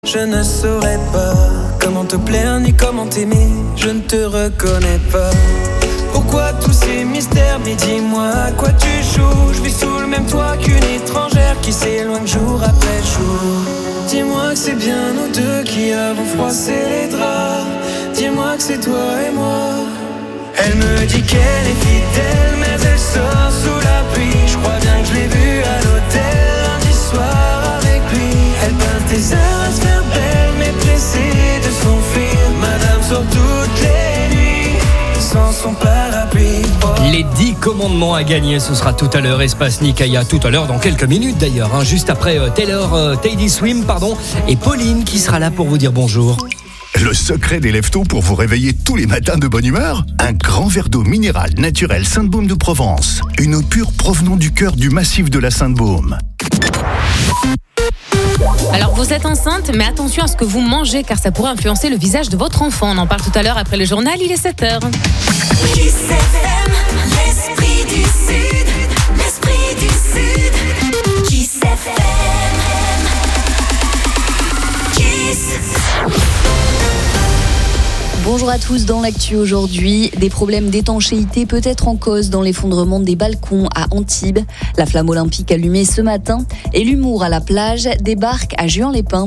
Je ne saurais pas comment te plaire ni comment t'aimer. Je ne te reconnais pas. Pourquoi tous ces mystères? Mais dis-moi à quoi tu joues. Je vis sous le même toit qu'une étrangère qui s'éloigne jour après jour. Dis-moi que c'est bien nous deux qui avons froissé les draps. Dis-moi que c'est toi et moi. Elle me dit qu'elle est fidèle, mais elle sort sous la pluie. Je crois bien que je l'ai vue à l'hôtel lundi soir avec lui. Elle peint tes heures à se faire belle, mais pressée de s'enfuir. Madame sort toutes les nuits sans son parapluie. Oh. Les 10 commandements à gagner, ce sera tout à l'heure. Espace Nikaya, tout à l'heure, dans quelques minutes d'ailleurs, hein, juste après Teddy Swim, et Pauline qui sera là pour vous dire bonjour. Le secret des lève-tôt pour vous réveiller tous les matins de bonne humeur? Un grand verre d'eau minérale naturelle Sainte-Baume de Provence. Une eau pure provenant du cœur du massif de la Sainte-Baume. Alors vous êtes enceinte, mais attention à ce que vous mangez car ça pourrait influencer le visage de votre enfant. On en parle tout à l'heure après le journal, il est 7h. Kiss FM, l'esprit du Sud, l'esprit du Sud. Kiss FM, Kiss. Bonjour à tous, dans l'actu aujourd'hui, des problèmes d'étanchéité peut-être en cause dans l'effondrement des balcons à Antibes. La flamme olympique allumée ce matin et l'humour à la plage débarque à Juan-les-Pins.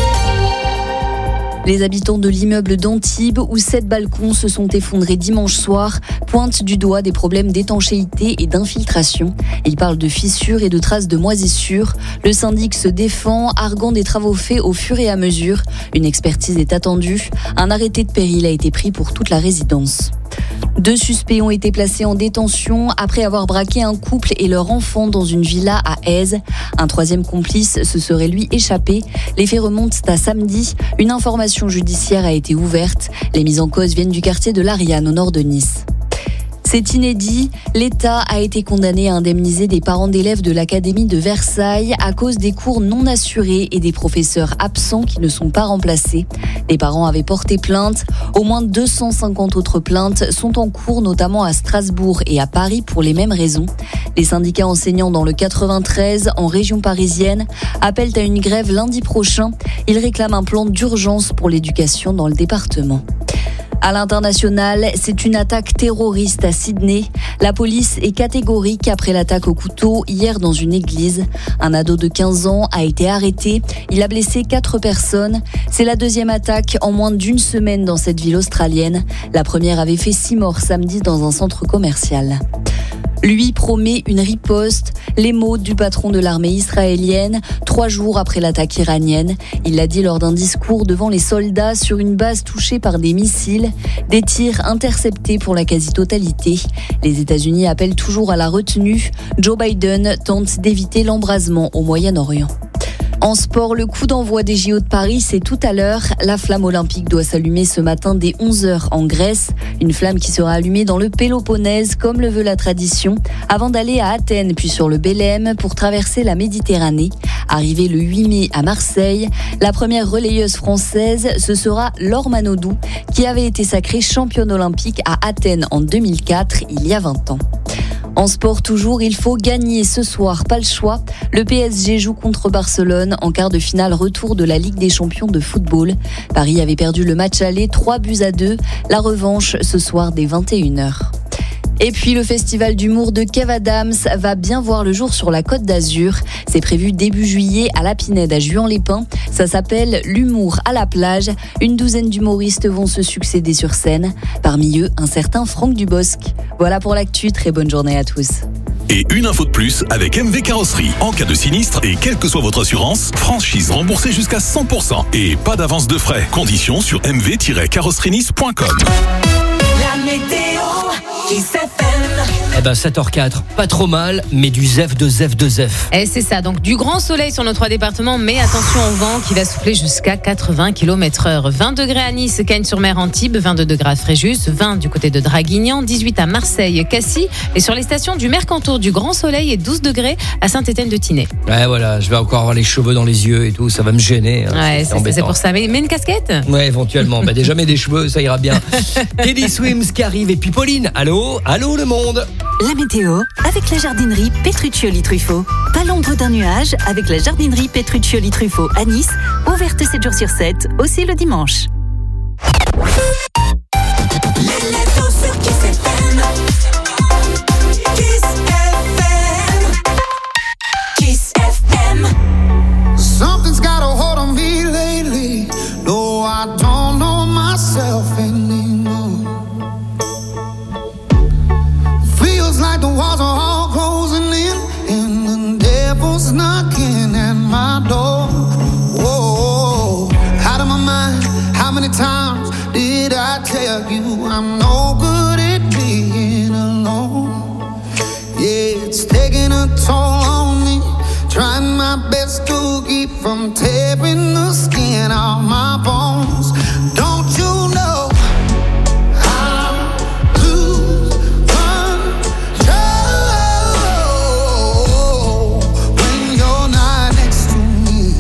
Les habitants de l'immeuble d'Antibes, où 7 balcons se sont effondrés dimanche soir, pointent du doigt des problèmes d'étanchéité et d'infiltration. Ils parlent de fissures et de traces de moisissures. Le syndic se défend, arguant des travaux faits au fur et à mesure. Une expertise est attendue. Un arrêté de péril a été pris pour toute la résidence. 2 suspects ont été placés en détention après avoir braqué un couple et leur enfant dans une villa à Èze. Un 3e complice se serait lui échappé. Les faits remontent à samedi. Une information judiciaire a été ouverte. Les mises en cause viennent du quartier de l'Ariane au nord de Nice. C'est inédit, l'État a été condamné à indemniser des parents d'élèves de l'Académie de Versailles à cause des cours non assurés et des professeurs absents qui ne sont pas remplacés. Les parents avaient porté plainte. Au moins 250 autres plaintes sont en cours, notamment à Strasbourg et à Paris pour les mêmes raisons. Les syndicats enseignants dans le 93, en région parisienne, appellent à une grève lundi prochain. Ils réclament un plan d'urgence pour l'éducation dans le département. À l'international, c'est une attaque terroriste à Sydney. La police est catégorique après l'attaque au couteau hier dans une église. Un ado de 15 ans a été arrêté. Il a blessé 4 personnes. C'est la 2e attaque en moins d'une semaine dans cette ville australienne. La première avait fait 6 morts samedi dans un centre commercial. Lui promet une riposte, les mots du patron de l'armée israélienne, 3 jours après l'attaque iranienne. Il l'a dit lors d'un discours devant les soldats sur une base touchée par des missiles, des tirs interceptés pour la quasi-totalité. Les États-Unis appellent toujours à la retenue. Joe Biden tente d'éviter l'embrasement au Moyen-Orient. En sport, le coup d'envoi des JO de Paris, c'est tout à l'heure. La flamme olympique doit s'allumer ce matin dès 11h en Grèce. Une flamme qui sera allumée dans le Péloponnèse, comme le veut la tradition, avant d'aller à Athènes, puis sur le Bélème pour traverser la Méditerranée. Arrivée le 8 mai à Marseille, la première relayeuse française, ce sera Laure Manodou, qui avait été sacrée championne olympique à Athènes en 2004, il y a 20 ans. En sport toujours, il faut gagner ce soir, pas le choix. Le PSG joue contre Barcelone en quart de finale retour de la Ligue des Champions de football. Paris avait perdu le match aller 3-2. La revanche ce soir dès 21h. Et puis le festival d'humour de Kev Adams va bien voir le jour sur la Côte d'Azur. C'est prévu début juillet à la Pinède à Juan-les-Pins. Ça s'appelle l'humour à la plage. Une douzaine d'humoristes vont se succéder sur scène. Parmi eux, un certain Franck Dubosc. Voilà pour l'actu, très bonne journée à tous. Et une info de plus avec MV Carrosserie. En cas de sinistre et quelle que soit votre assurance, franchise remboursée jusqu'à 100%. Et pas d'avance de frais. Conditions sur mv-carrosserienice.com. La météo, Kiss FM. 7h04, pas trop mal, mais du zef de zef de zef. Et c'est ça, donc du grand soleil sur nos 3 départements, mais attention au vent qui va souffler jusqu'à 80 km/h. 20 degrés à Nice, Cagnes-sur-Mer, Antibes, 22 degrés à Fréjus, 20 du côté de Draguignan, 18 à Marseille, Cassis, et sur les stations du Mercantour, du grand soleil et 12 degrés à Saint-Étienne-de-Tinée. Ouais, voilà, je vais encore avoir les cheveux dans les yeux et tout, ça va me gêner. Ouais, c'est pour ça. Mais une casquette ? Ouais, éventuellement. Déjà, mets des cheveux, ça ira bien. Teddy Swim, Anaïs qui arrive et puis Pauline. Allô le monde. La météo avec la jardinerie Petruccioli-Truffaut. Pas l'ombre d'un nuage avec la jardinerie Petruccioli-Truffaut à Nice, ouverte 7 jours sur 7, aussi le dimanche. Les lettres sur Kiss FM. Kiss FM. Kiss FM. Something's got a hold on me lately. No, I don't know myself anymore. Feels like the walls are all closing in, and the devil's knocking at my door. Whoa, out of my mind. How many times did I tell you I'm no good at being alone? Yeah, it's taking a toll on me. Trying my best to keep from tearing the skin off my bones. Don't you know I lose control when you're not next to me?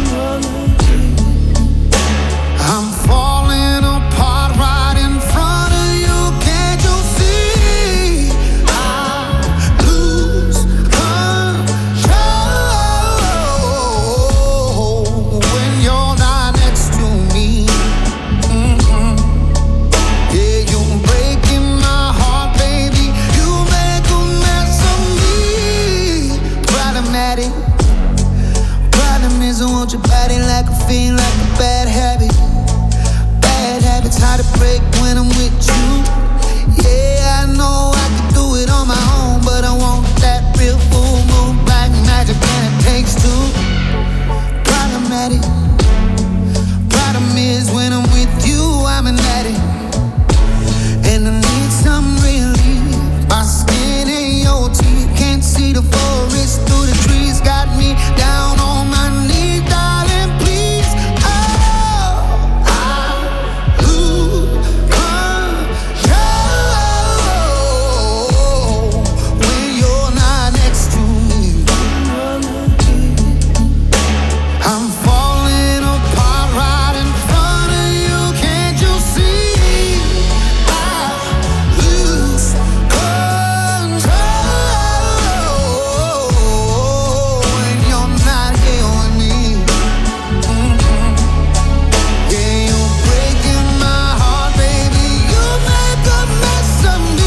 I'm falling apart right in front of you. Can't you see? I lose control when you're not next to me. Yeah, you're breaking my heart, baby. You make a mess of me. Problematic. Problem is I want your body like a fiend, like a bad habit. Bad habits hard to break when I'm with you. Yeah, I know I can do it on my own, but I want that real full moon black magic, and it takes two. Problematic. Problem is when I'm with you, I'm an addict, and I need some relief. My skin and your teeth can't see the forest through the trees. Got me down on my knees, darling, please. Oh, I lose control when you're not next to me. I'm falling apart right in front of you. Can't you see? I lose control when you're not here with me. Yeah, you're breaking my heart, baby. You make a mess of me.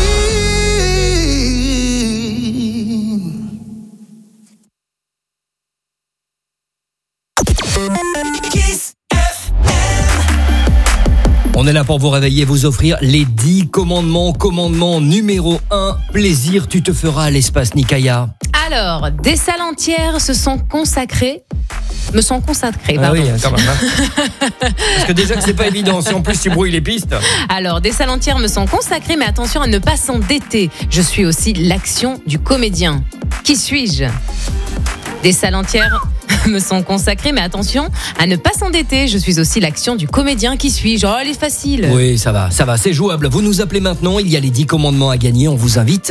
Kiss FM. On est là pour vous réveiller, vous offrir les 10 commandements. Commandement numéro 1, plaisir, tu te feras à l'espace Nikaya. Alors, des salles entières me sont consacrées. Ah oui, quand même. Parce que déjà que c'est pas évident, si en plus tu brouilles les pistes. Alors, des salles entières me sont consacrées, mais attention à ne pas s'endetter. Je suis aussi l'action du comédien. Qui suis-je? Des salles entières me sont consacrées, mais attention à ne pas s'endetter. Je suis aussi l'action du comédien. Qui suis-je? Oh, elle est facile. Oui, ça va, c'est jouable. Vous nous appelez maintenant, il y a les 10 commandements à gagner. On vous invite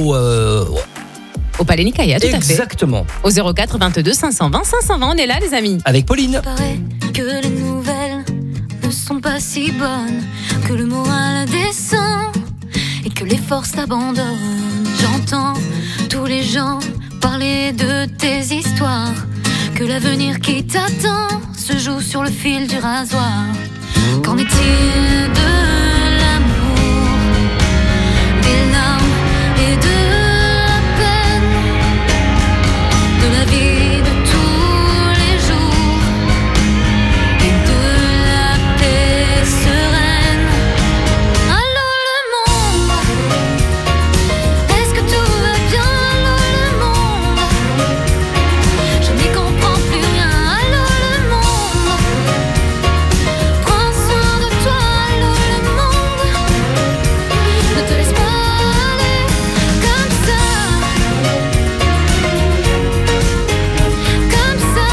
Au Palais Nikaya, tout à fait. Exactement. Au 04 22 520 520, on est là, les amis. Avec Pauline. Paraît que les nouvelles ne sont pas si bonnes, que le moral descend et que les forces t'abandonnent. J'entends tous les gens parler de tes histoires, que l'avenir qui t'attend se joue sur le fil du rasoir. Qu'en est-il de l'amour, des larmes et de la peine, de la vie de tous les jours et de la paix sereine? Allô le monde, est-ce que tout va bien? Allô le monde, je n'y comprends plus rien. Allô le monde, prends soin de toi. Allô le monde, ne te laisse pas aller comme ça, comme ça.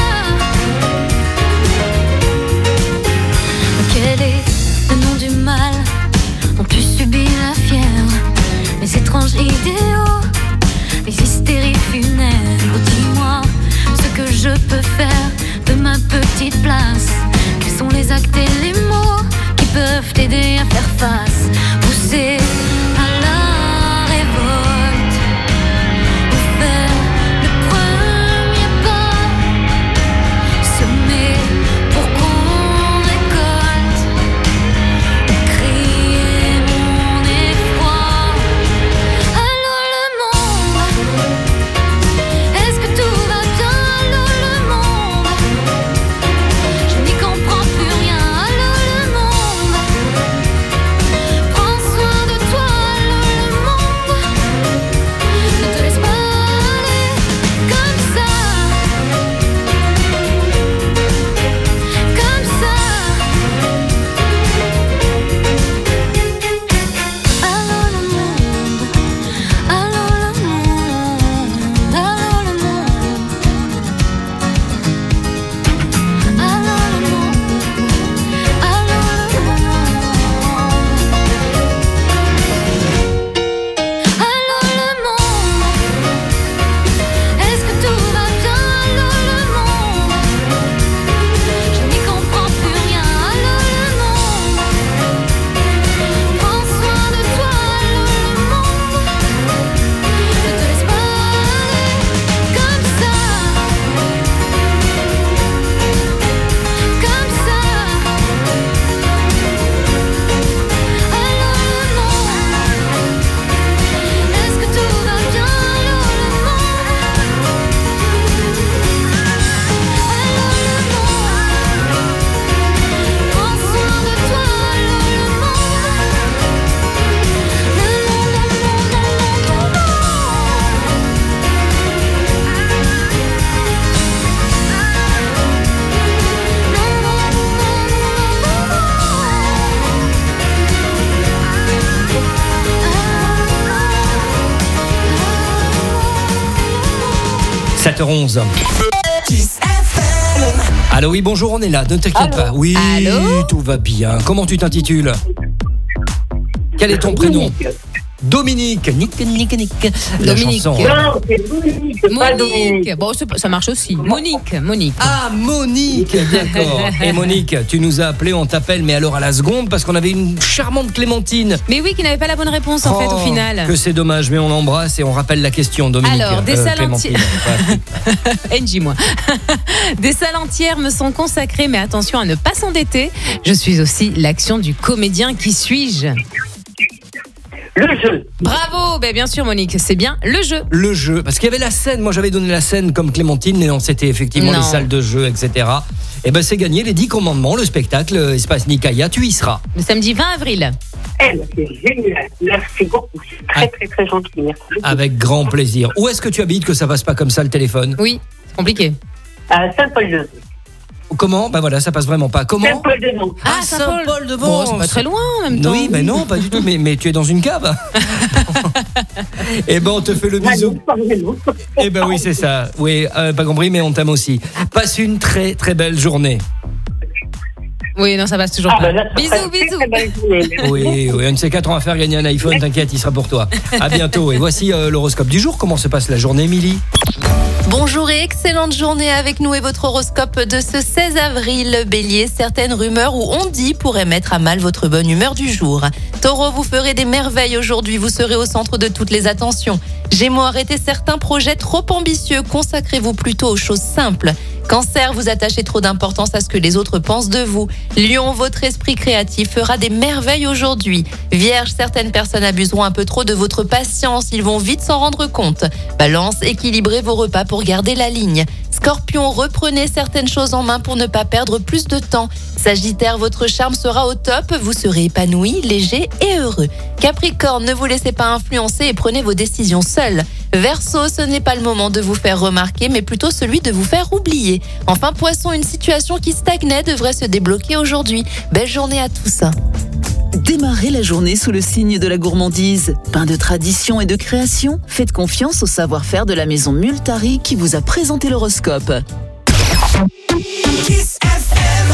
Quel est le nom du mal dont tu subis la fièvre? Les étranges idéaux, les hystéries funèbres. Dis-moi ce que je peux faire de ma petite place. Quels sont les actes et les mots qui peuvent t'aider à faire face? Pousser 7h11. Allô, oui, bonjour, on est là, ne t'inquiète pas. Oui, Allô, tout va bien. Comment tu t'intitules ? Quel est ton prénom ? Dominique. Nick. La Dominique. chanson, hein. Non, c'est Dominique, c'est pas Dominique. Monique. Bon, ça marche aussi. Monique. Ah, Monique, d'accord. Et Monique, tu nous as appelé, on t'appelle, mais alors à la seconde, parce qu'on avait une charmante Clémentine. Mais oui, qui n'avait pas la bonne réponse en fait au final. Que c'est dommage, mais on l'embrasse et on rappelle la question, Dominique. Alors, des salles Clémentine. entières. NJ, moi. Des salles entières me sont consacrées, mais attention à ne pas s'endetter. Je suis aussi l'action du comédien. Qui suis-je ? Le jeu. Bravo, bien sûr Monique, c'est bien le jeu. Le jeu, parce qu'il y avait la scène, moi j'avais donné la scène comme Clémentine, mais non, c'était effectivement Non. les salles de jeu, etc. Et ben c'est gagné, les 10 commandements, le spectacle Espace Nikaya, tu y seras. Le samedi 20 avril. C'est génial. Merci beaucoup. C'est très, très, très gentil. Merci beaucoup. Avec grand plaisir. Où est-ce que tu habites que ça passe pas comme ça le téléphone ? Oui, c'est compliqué. À Saint-Paul-de-Vence. Comment ? Ben voilà, ça passe vraiment pas. Comment ? Saint-Paul-de-Vence. Ah, Saint-Paul-de-Vence. Bon, c'est pas très loin en même temps. Oui, mais non, pas du tout. Mais tu es dans une cave. Eh ben, on te fait le bisou. Eh ben oui, c'est ça. Oui, pas compris, mais on t'aime aussi. Passe une très très belle journée. Oui, non, ça passe toujours pas. Bisous. Oui, une de ces 4 on va faire gagner un iPhone, t'inquiète, il sera pour toi. À bientôt. Et voici l'horoscope du jour. Comment se passe la journée, Émilie ? Bonjour et excellente journée avec nous et votre horoscope de ce 16 avril. Bélier, certaines rumeurs ou on-dit pourraient mettre à mal votre bonne humeur du jour. Taureau, vous ferez des merveilles aujourd'hui, vous serez au centre de toutes les attentions. Gémeaux, arrêtez certains projets trop ambitieux, consacrez-vous plutôt aux choses simples. Cancer, vous attachez trop d'importance à ce que les autres pensent de vous. Lion, votre esprit créatif fera des merveilles aujourd'hui. Vierge, certaines personnes abuseront un peu trop de votre patience, ils vont vite s'en rendre compte. Balance, équilibrez vos repas pour garder la ligne. Scorpion, reprenez certaines choses en main pour ne pas perdre plus de temps. Sagittaire, votre charme sera au top, vous serez épanoui, léger et heureux. Capricorne, ne vous laissez pas influencer et prenez vos décisions seuls. Verseau, ce n'est pas le moment de vous faire remarquer, mais plutôt celui de vous faire oublier. Enfin, Poisson, une situation qui stagnait devrait se débloquer aujourd'hui. Belle journée à tous. Démarrez la journée sous le signe de la gourmandise. Pain de tradition et de création, faites confiance au savoir-faire de la maison Multari qui vous a présenté l'horoscope. Kiss FM.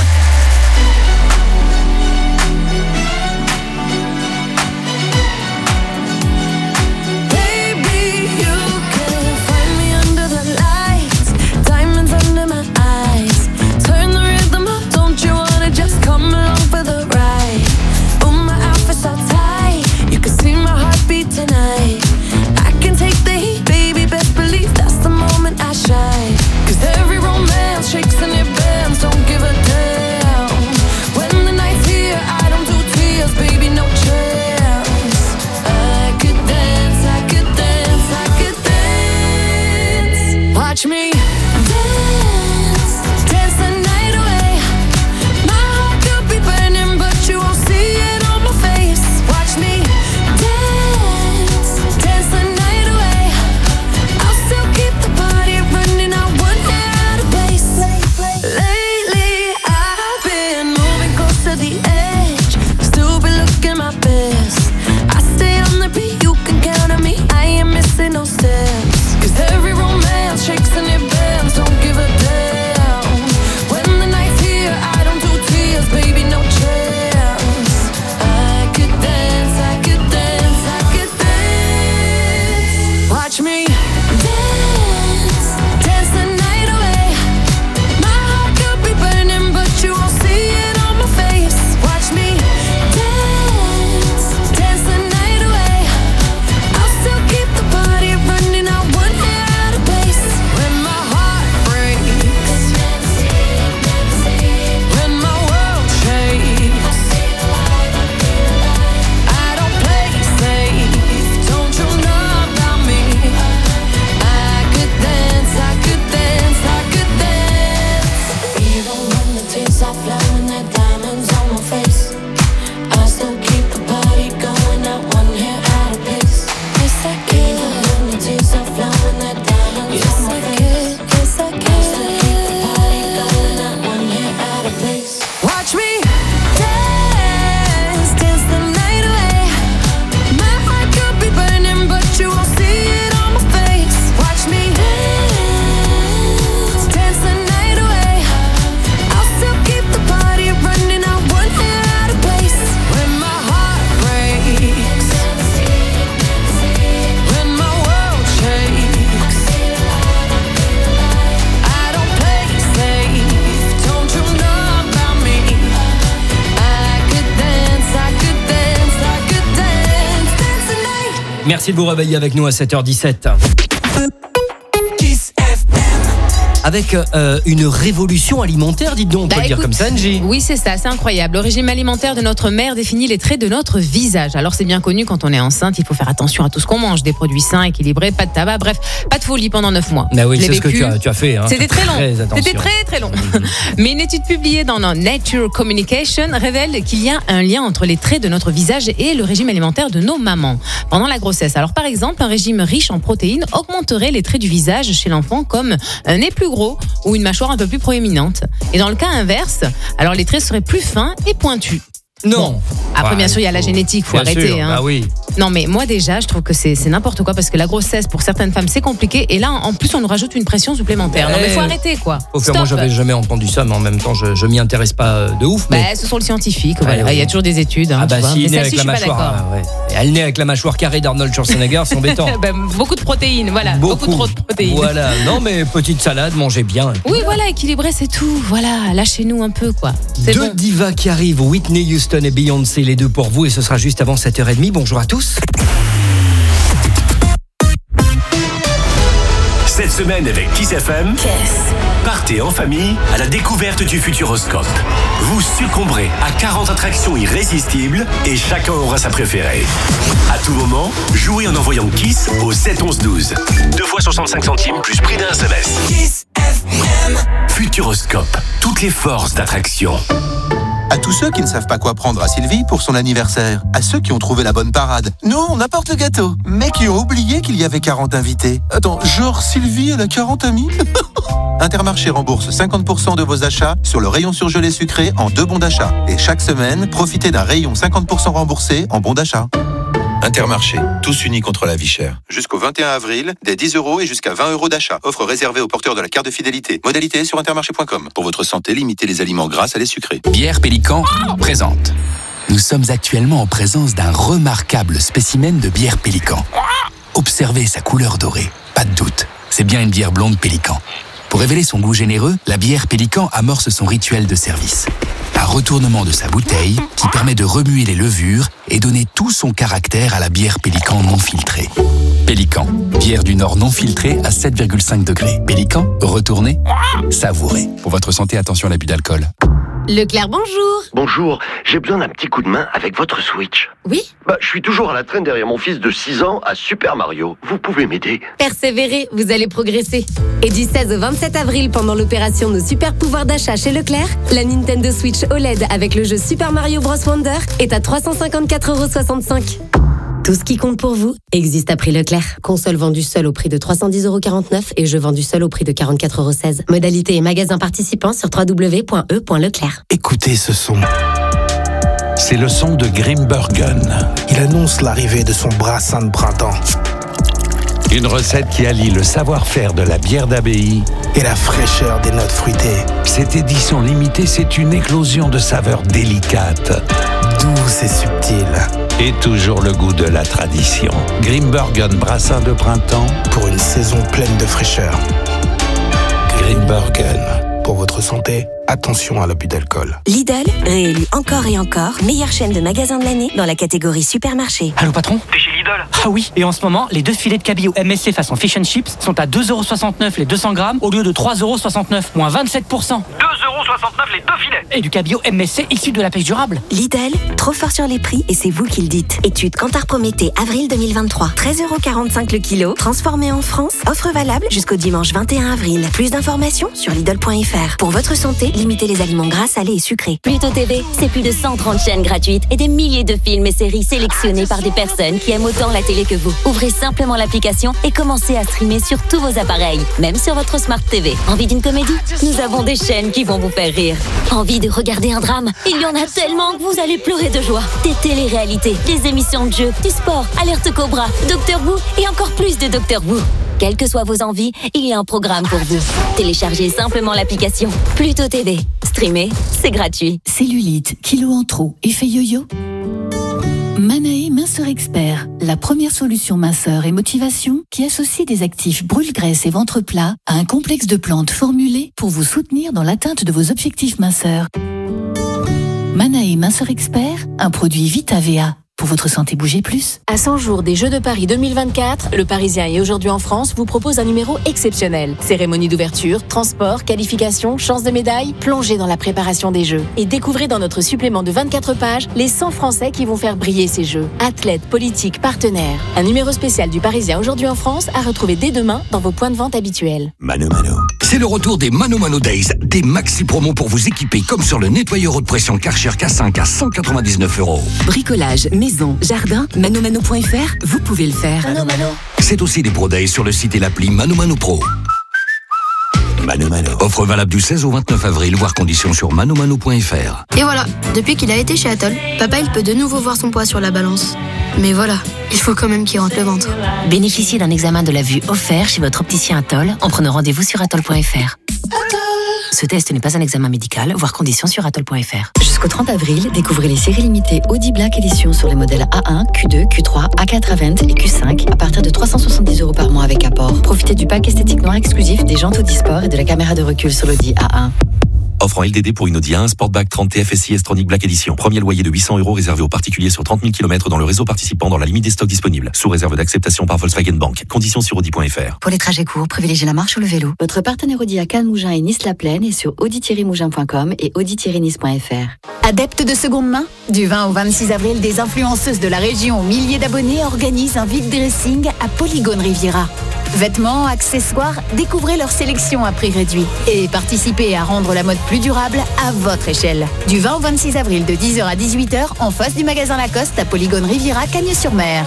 Baby, you can find me under the lights, diamonds under my eyes. Turn the rhythm up, don't you wanna just come along for the ride? Oh, my outfit's all tight, you can see my heartbeat tonight. I can take the heat, baby, best believe that's the moment I shine. 'Cause every romance shakes and it bends, don't give a damn. When the night's here, I don't do tears, baby, no chance. I could dance, I could dance, I could dance. Watch me dance, dance the night away. My heart could be burning, but you won't see it on my face. Watch me dance, dance the night away. I'll still keep the party running, I won't get out of place. Lately, I've been moving close to the edge, still be looking my best. I stay on the beat, you can count on me, I ain't missing no steps. 'Cause every romance shakes and it bends, don't give a damn. When the night's here, I don't do tears, baby, no chance. I could dance, I could dance, I could dance. Watch me dance, dance the night away. My heart could be burning, but you won't see it on my face. Watch me dance, dance the night away. I'll still keep the party running, I won't get out of place. When my heart breaks, when my world shakes, I don't play safe, don't you know about me? I could dance, I could dance, I could dance. Even when the tears are flowing, the diamonds on my face, I still keep the party going, not one hair out of place. Yes, I can. Even when the tears are flowing, the diamonds on my face, yes, I can. I still keep the party going, not one hair out of place. Watch me dance, dance the night away. My heart could be burning, but you won't see it on my face. Watch me dance, Merci de vous réveiller avec nous à 7h17. Avec une révolution alimentaire, dites donc, on peut le dire comme ça, Angie. Oui, c'est ça, c'est incroyable. Le régime alimentaire de notre mère définit les traits de notre visage. Alors, c'est bien connu, quand on est enceinte, il faut faire attention à tout ce qu'on mange. Des produits sains, équilibrés, pas de tabac, bref, pas de folie pendant 9 mois. Bah oui, c'est ce que tu as fait. Hein. C'était très long. C'était attention. très long. Mais une étude publiée dans Nature Communication révèle qu'il y a un lien entre les traits de notre visage et le régime alimentaire de nos mamans pendant la grossesse. Alors, par exemple, un régime riche en protéines augmenterait les traits du visage chez l'enfant, comme un nez plus gros ou une mâchoire un peu plus proéminente. Et dans le cas inverse, alors les traits seraient plus fins et pointus. Non. Bon. Après, bien sûr, il y a la génétique, faut arrêter. Sûr. Hein. Ah oui. Non, mais moi déjà, je trouve que c'est n'importe quoi parce que la grossesse, pour certaines femmes, c'est compliqué. Et là, en plus, on nous rajoute une pression supplémentaire. Non, mais faut arrêter, quoi. Moi, j'avais jamais entendu ça, mais en même temps, je m'y intéresse pas de ouf. Mais... ce sont les scientifiques. Voilà. Il y a toujours des études. Hein, si mais naît avec la mâchoire, elle naît avec la mâchoire carrée d'Arnold Schwarzenegger, c'est embêtant. Beaucoup de protéines, voilà. Beaucoup trop de protéines. Voilà. Non, mais petite salade, mangez bien. Oui, voilà, équilibré, c'est tout. Voilà, lâchez-nous un peu, quoi. Deux divas qui arrivent, Whitney Houston et Beyoncé, les deux pour vous, et ce sera juste avant 7h30. Bonjour à tous. Cette semaine avec Kiss FM, partez en famille à la découverte du Futuroscope. Vous succomberez à 40 attractions irrésistibles et chacun aura sa préférée. À tout moment, jouez en envoyant Kiss au 7 11 12. 2 fois 65 centimes plus prix d'un SMS. Kiss FM. Futuroscope, toutes les forces d'attraction. À tous ceux qui ne savent pas quoi prendre à Sylvie pour son anniversaire. À ceux qui ont trouvé la bonne parade. Nous, on apporte le gâteau. Mais qui ont oublié qu'il y avait 40 invités. Attends, genre Sylvie, elle a 40 amis? Intermarché rembourse 50% de vos achats sur le rayon surgelé sucré en 2 bons d'achat. Et chaque semaine, profitez d'un rayon 50% remboursé en bons d'achat. Intermarché, tous unis contre la vie chère. Jusqu'au 21 avril, des 10 € et jusqu'à 20 € d'achat. Offre réservée aux porteurs de la carte de fidélité. Modalité sur intermarché.com. Pour votre santé, limitez les aliments gras à les sucrés. Bière Pélican présente. Nous sommes actuellement en présence d'un remarquable spécimen de bière Pélican. Observez sa couleur dorée. Pas de doute, c'est bien une bière blonde Pélican. Pour révéler son goût généreux, la bière Pélican amorce son rituel de service. Un retournement de sa bouteille qui permet de remuer les levures et donner tout son caractère à la bière Pélican non filtrée. Pélican, bière du Nord non filtrée à 7,5 degrés. Pélican, retournez, savourez. Pour votre santé, attention à l'abus d'alcool. Leclerc, bonjour. Bonjour, j'ai besoin d'un petit coup de main avec votre Switch. Oui? Je suis toujours à la traîne derrière mon fils de 6 ans à Super Mario. Vous pouvez m'aider? Persévérez, vous allez progresser. Et du 16 au 27 avril, pendant l'opération Nos Super Pouvoirs d'achat chez Leclerc, la Nintendo Switch OLED avec le jeu Super Mario Bros Wonder est à 354,65 €. Tout ce qui compte pour vous existe à prix Leclerc. Console vendue seule au prix de 310,49 € et jeu vendu seul au prix de 44,16 €. Modalité et magasin participants sur www.e.leclerc. Écoutez ce son. C'est le son de Grimbergen. Il annonce l'arrivée de son brassin de printemps. Une recette qui allie le savoir-faire de la bière d'abbaye et la fraîcheur des notes fruitées. Cette édition limitée, c'est une éclosion de saveurs délicates, douces et subtiles. Et toujours le goût de la tradition. Grimbergen brassin de printemps pour une saison pleine de fraîcheur. Grimbergen. Pour votre santé, attention à l'abus d'alcool. Lidl, réélu encore et encore, meilleure chaîne de magasins de l'année dans la catégorie supermarché. Allô patron? T'es chez Lidl? Ah oui, et en ce moment, les 2 filets de cabillaud MSC façon fish and chips sont à 2,69 € les 200 grammes au lieu de 3,69 €, moins 27%. 2,69 € les 2 filets. Et du cabillaud MSC issu de la pêche durable. Lidl, trop fort sur les prix et c'est vous qui le dites. Étude Kantar Prométhée, avril 2023. 13,45 € le kilo, transformé en France. Offre valable jusqu'au dimanche 21 avril. Plus d'informations sur Lidl.fr. Pour votre santé, limitez les aliments gras, salés et sucrés. Pluto TV, c'est plus de 130 chaînes gratuites et des milliers de films et séries sélectionnés par des personnes qui aiment autant la télé que vous. Ouvrez simplement l'application et commencez à streamer sur tous vos appareils, même sur votre Smart TV. Envie d'une comédie? Nous avons des chaînes qui vont vous faire rire. Envie de regarder un drame? Il y en a tellement que vous allez pleurer de joie. Des téléréalités, des émissions de jeux, du sport, Alerte Cobra, Docteur Who et encore plus de Docteur Who. Quelles que soient vos envies, il y a un programme pour vous. Téléchargez simplement l'application Pluto TV. Streamer, c'est gratuit. Cellulite, kilos en trop, effet yo-yo? Manae Minceur Expert, la première solution minceur et motivation qui associe des actifs brûle-graisse et ventre plat à un complexe de plantes formulées pour vous soutenir dans l'atteinte de vos objectifs minceurs. Manae Minceur Expert, un produit VitaVA. Pour votre santé, bougez plus. À 100 jours des Jeux de Paris 2024, le Parisien et Aujourd'hui en France vous propose un numéro exceptionnel. Cérémonie d'ouverture, transport, qualification, chance de médaille, plongez dans la préparation des Jeux. Et découvrez dans notre supplément de 24 pages les 100 Français qui vont faire briller ces Jeux. Athlètes, politiques, partenaires. Un numéro spécial du Parisien Aujourd'hui en France à retrouver dès demain dans vos points de vente habituels. Mano Mano. C'est le retour des Mano Mano Days, des maxi promos pour vous équiper comme sur le nettoyeur haute pression Karcher K5 à 199 €. Bricolage, maison, jardin, manomano.fr, vous pouvez le faire. Mano Mano. C'est aussi des Pro Days sur le site et l'appli Mano Mano Pro. Mano Mano. Offre valable du 16 au 29 avril, voire conditions sur manomano.fr. Et voilà, depuis qu'il a été chez Atoll, papa il peut de nouveau voir son poids sur la balance. Mais voilà, il faut quand même qu'il rentre le ventre. Bénéficiez d'un examen de la vue offert chez votre opticien Atoll en prenant rendez-vous sur atoll.fr. Ce test n'est pas un examen médical, voire conditions sur atoll.fr. Jusqu'au 30 avril, découvrez les séries limitées Audi Black Edition sur les modèles A1, Q2, Q3, A4 Avant et Q5 à partir de 370 € par mois avec apport. Profitez du pack esthétique noir exclusif des jantes Audi Sport et de la caméra de recul sur l'Audi A1. Offre en LDD pour une Audi A1 Sportback 30 TFSI S-Tronic Black Edition. Premier loyer de 800 € réservé aux particuliers sur 30 000 km dans le réseau participant dans la limite des stocks disponibles. Sous réserve d'acceptation par Volkswagen Bank. Conditions sur Audi.fr. Pour les trajets courts, privilégiez la marche ou le vélo. Votre partenaire Audi à Cannes, Mougins et Nice-la-Plaine est sur audi-mougins.com et audi-nice.fr. Adeptes de seconde main, du 20 au 26 avril, des influenceuses de la région, milliers d'abonnés, organisent un vide dressing à Polygone Riviera. Vêtements, accessoires, découvrez leur sélection à prix réduit et participez à rendre la mode plus durable à votre échelle. Du 20 au 26 avril de 10h à 18h en face du magasin Lacoste à Polygone Riviera, Cagnes-sur-Mer.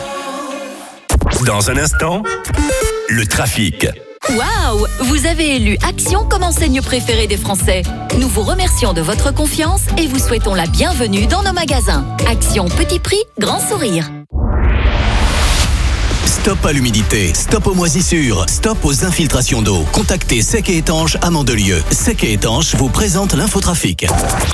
Dans un instant, le trafic. Waouh! Vous avez élu Action comme enseigne préférée des Français. Nous vous remercions de votre confiance et vous souhaitons la bienvenue dans nos magasins. Action petit prix, grand sourire. Stop à l'humidité, stop aux moisissures, stop aux infiltrations d'eau. Contactez Sec et Étanche à Mandelieu. Sec et Étanche vous présente l'infotrafic.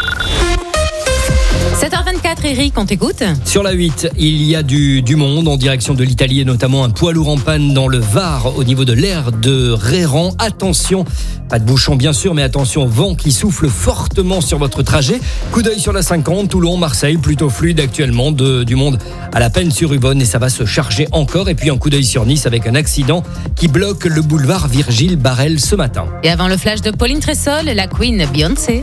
7h24, Eric, on t'écoute. Sur la 8, il y a du monde en direction de l'Italie et notamment un poids lourd en panne dans le Var au niveau de l'aire de Réran. Attention, pas de bouchon bien sûr, mais attention au vent qui souffle fortement sur votre trajet. Coup d'œil sur la 50, Toulon, Marseille, plutôt fluide actuellement, du monde à la peine sur Ubonne et ça va se charger encore. Et puis un coup d'œil sur Nice avec un accident qui bloque le boulevard Virgile Barrel ce matin. Et avant le flash de Pauline Tressol, la Queen Beyoncé.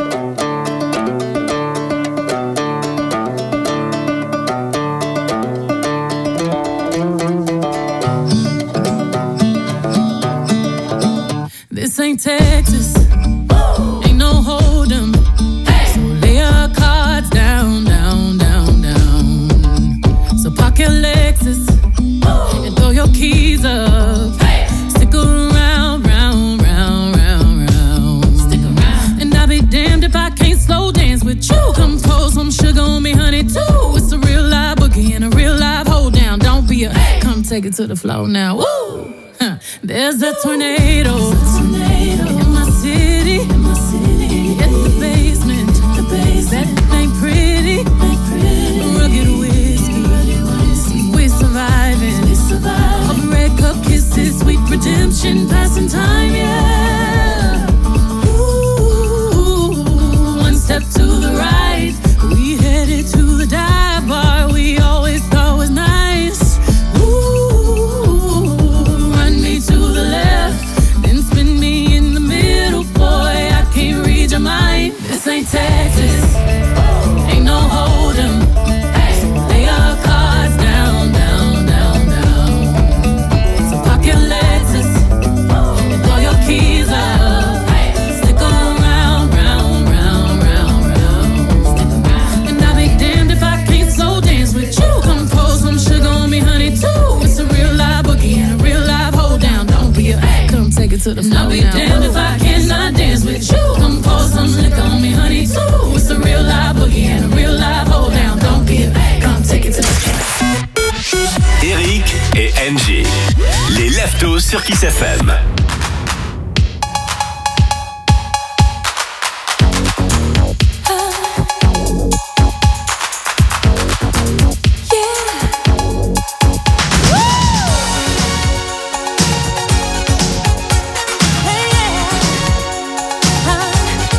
This ain't Texas, ain't no hold 'em. So lay your cards down, down, down, down. So park your Lexus and throw your keys up. Stick around, round, round, round, round. Stick around. And I'll be damned if I can't slow dance with you. Come pour some sugar on me, honey, too. It's a real live boogie and a real live hold down. Don't be a, come take it to the floor now. Woo! There's a tornado in my city, at the basement, that ain't pretty, rugged whiskey, we're surviving, all the red cup kisses, sweet redemption, passing time, yeah. Ooh, one step to the right, we headed to the dive bar we always thought was nice. This ain't Texas, ain't no hold 'em. Lay your cards down, down, down, down. So park your Lexus and throw your keys up. Stick around, round, round, round, round. And I'll be damned if I can't slow dance with you. Come pour some sugar on me, honey, too. It's a real live boogie and a real live hold down. Don't be a, come take it to the floor. I'll be damned if I cannot dance with you. Come pour some liquor on me, honey, too. It's a real live boogie and a real live hold down. Don't be a, come take it to the... Eric et Angie, les Leftos sur Kiss FM.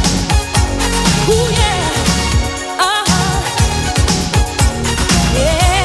Yeah.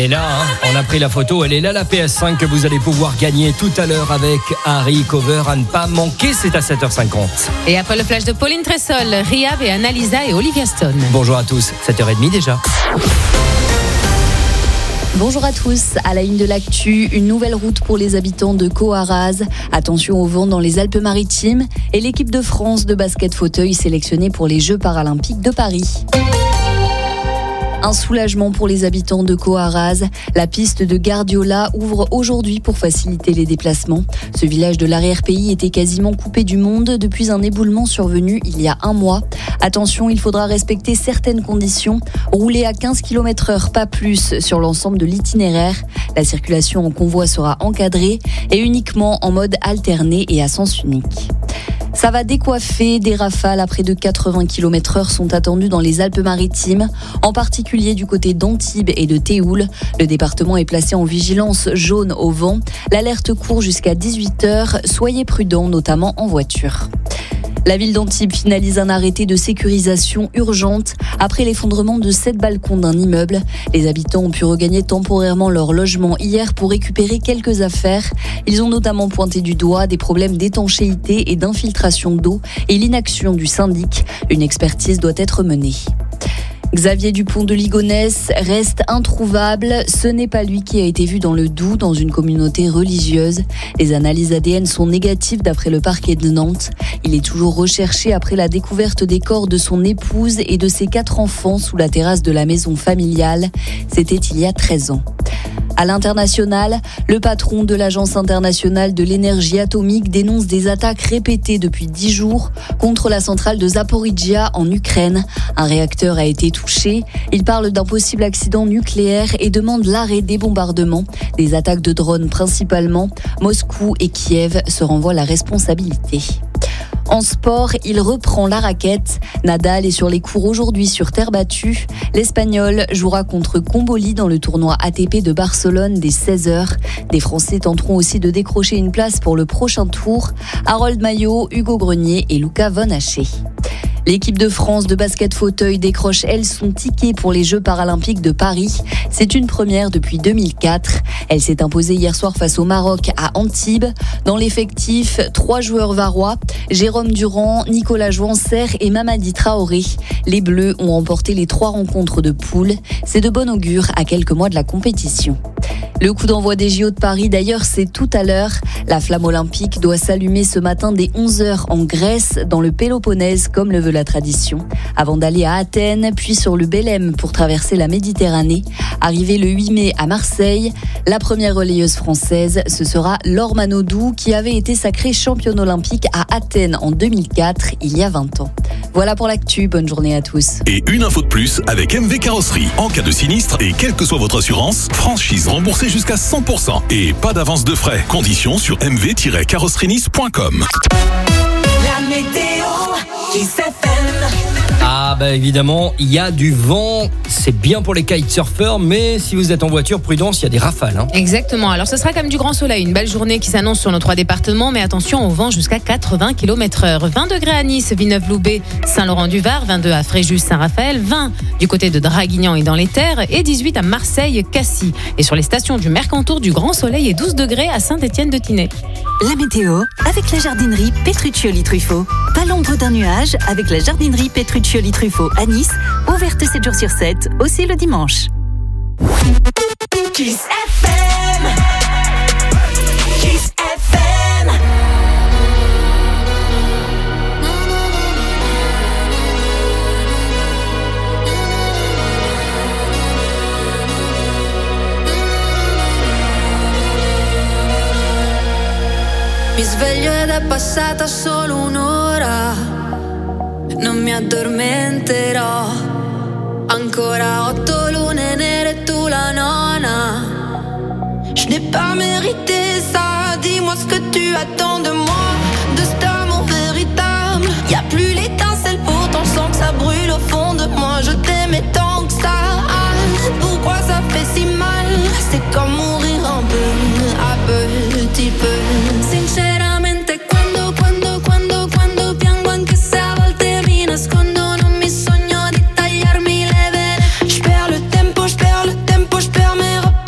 est là, hein. On a pris la photo, elle est là, la PS5 que vous allez pouvoir gagner tout à l'heure avec Harry Cover à ne pas manquer, c'est à 7h50. Et après le flash de Pauline Tressol, Rihab et Annalisa et Olivia Stone. Bonjour à tous, 7h30 déjà. Bonjour à tous, à la une de l'actu, une nouvelle route pour les habitants de Coarraze. Attention au vent dans les Alpes-Maritimes et l'équipe de France de basket fauteuil sélectionnée pour les Jeux paralympiques de Paris. Un soulagement pour les habitants de Coarraze. La piste de Guardiola ouvre aujourd'hui pour faciliter les déplacements. Ce village de l'arrière-pays était quasiment coupé du monde depuis un éboulement survenu il y a un mois. Attention, il faudra respecter certaines conditions. Rouler à 15 km/h, pas plus, sur l'ensemble de l'itinéraire. La circulation en convoi sera encadrée et uniquement en mode alterné et à sens unique. Ça va décoiffer, des rafales à près de 80 km/h sont attendues dans les Alpes-Maritimes, en particulier du côté d'Antibes et de Théoul. Le département est placé en vigilance jaune au vent. L'alerte court jusqu'à 18h. Soyez prudents, notamment en voiture. La ville d'Antibes finalise un arrêté de sécurisation urgente après l'effondrement de 7 balcons d'un immeuble. Les habitants ont pu regagner temporairement leur logement hier pour récupérer quelques affaires. Ils ont notamment pointé du doigt des problèmes d'étanchéité et d'infiltration d'eau et l'inaction du syndic. Une expertise doit être menée. Xavier Dupont de Ligonnès reste introuvable. Ce n'est pas lui qui a été vu dans le Doubs, dans une communauté religieuse. Les analyses ADN sont négatives d'après le parquet de Nantes. Il est toujours recherché après la découverte des corps de son épouse et de ses 4 enfants sous la terrasse de la maison familiale. C'était il y a 13 ans. À l'international, le patron de l'Agence internationale de l'énergie atomique dénonce des attaques répétées depuis 10 jours contre la centrale de Zaporijia en Ukraine. Un réacteur a été touché. Il parle d'un possible accident nucléaire et demande l'arrêt des bombardements. Des attaques de drones principalement. Moscou et Kiev se renvoient la responsabilité. En sport, il reprend la raquette. Nadal est sur les cours aujourd'hui sur terre battue. L'Espagnol jouera contre Comboli dans le tournoi ATP de Barcelone dès 16h. Des Français tenteront aussi de décrocher une place pour le prochain tour. Harold Maillot, Hugo Grenier et Luca Von Haché. L'équipe de France de basket fauteuil décroche, elle, son ticket pour les Jeux paralympiques de Paris. C'est une première depuis 2004. Elle s'est imposée hier soir face au Maroc à Antibes. Dans l'effectif, 3 joueurs varois, Jérôme Durand, Nicolas Jouancer et Mamadi Traoré. Les Bleus ont remporté les 3 rencontres de poule. C'est de bon augure à quelques mois de la compétition. Le coup d'envoi des JO de Paris, d'ailleurs, c'est tout à l'heure. La flamme olympique doit s'allumer ce matin dès 11h en Grèce, dans le Péloponnèse, comme le veut la tradition. Avant d'aller à Athènes, puis sur le Belém pour traverser la Méditerranée. Arrivée le 8 mai à Marseille, la première relayeuse française, ce sera Laure Manodou, qui avait été sacrée championne olympique à Athènes en 2004, il y a 20 ans. Voilà pour l'actu, bonne journée à tous. Et une info de plus avec MV Carrosserie. En cas de sinistre et quelle que soit votre assurance, franchise remboursée jusqu'à 100% et pas d'avance de frais. Conditions sur mv-carrosserienice.com. La météo qui s'appelle. Ah bah évidemment, il y a du vent, c'est bien pour les kitesurfers, mais si vous êtes en voiture, prudence, il y a des rafales. Hein. Exactement, alors ce sera comme du grand soleil, une belle journée qui s'annonce sur nos 3 départements, mais attention au vent jusqu'à 80 km/h. 20 degrés à Nice, Villeneuve-Loubet, Saint-Laurent-du-Var, 22 à Fréjus, Saint-Raphaël, 20 du côté de Draguignan et dans les Terres, et 18 à Marseille, Cassis. Et sur les stations du Mercantour, du grand soleil et 12 degrés à Saint-Étienne-de-Tinée. La météo avec la jardinerie Petruccioli-Truffaut. Pas l'ombre d'un nuage avec la jardinerie Petruccioli-Truffaut à Nice, ouverte 7 jours sur 7, aussi le dimanche. Kiss FM. Kiss FM. Mi sveglio ed è passata solo un'ora, non mi addormenterò. Ancora 8 lune nere e tu la nona. Je n'ai pas mérité ça, dis-moi ce que tu attends de moi, de cet amour véritable. Y'a plus l'étincelle, pourtant je sens que ça brûle au fond de moi. Je t'aimais tant que ça, pourquoi ça fait si mal? C'est comme mourir un peu, à petit peu. Sinceramente quando piango, anche se a volte mi nascondo, non mi sogno di tagliarmi le vene. Je perds le tempo, je perds mes repères.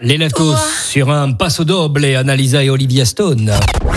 Les Leftos sur un passo doble et Annalisa et Olivia Stone.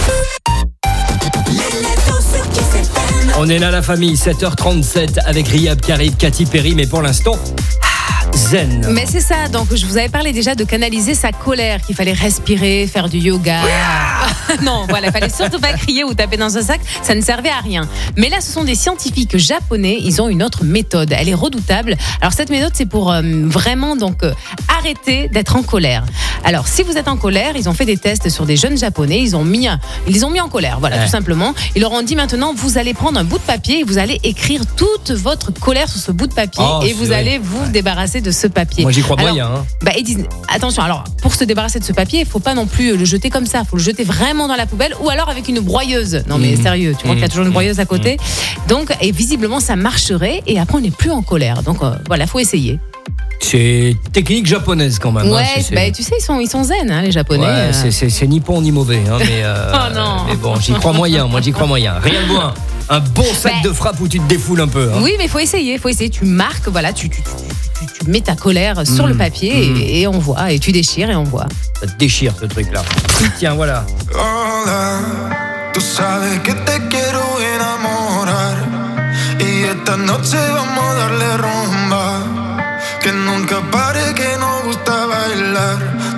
On est là la famille, 7h37 avec Riyad Karib, Katy Perry, mais pour l'instant, zen. Mais c'est ça, donc je vous avais parlé déjà de canaliser sa colère, qu'il fallait respirer, faire du yoga. Non, voilà, il fallait surtout pas crier ou taper dans un sac, ça ne servait à rien. Mais là, ce sont des scientifiques japonais, ils ont une autre méthode, elle est redoutable. Alors cette méthode, c'est pour vraiment arrêter d'être en colère. Alors si vous êtes en colère, ils ont fait des tests sur des jeunes japonais, ils les ont mis en colère, voilà, tout simplement. Ils leur ont dit maintenant, vous allez prendre un bout de papier et vous allez écrire toute votre colère sur ce bout de papier et vous allez vous débarrasser de ce papier. Moi j'y crois moyen. Ils disent, attention, alors pour se débarrasser de ce papier, il faut pas non plus le jeter comme ça, il faut le jeter vraiment dans la poubelle ou alors avec une broyeuse. Non mais sérieux, tu vois qu'il y a toujours une broyeuse à côté. Donc, et visiblement ça marcherait et après on n'est plus en colère. Donc voilà, faut essayer. C'est technique japonaise quand même. Ouais, tu sais, ils sont zen, les Japonais. Ouais, c'est ni bon ni mauvais. Mais, oh non. Mais bon, j'y crois moyen. Rien de moins. Un bon sac de frappe où tu te défoules un peu. Oui, mais faut essayer. Tu marques, voilà, tu mets ta colère sur le papier et on voit. Et tu déchires et on voit. Ça te déchire ce truc-là. Tiens, voilà. Hola, tú sabes que te quiero enamorar y esta noche vamos a darle rumba. Que nunca pare, que nos gusta bailar.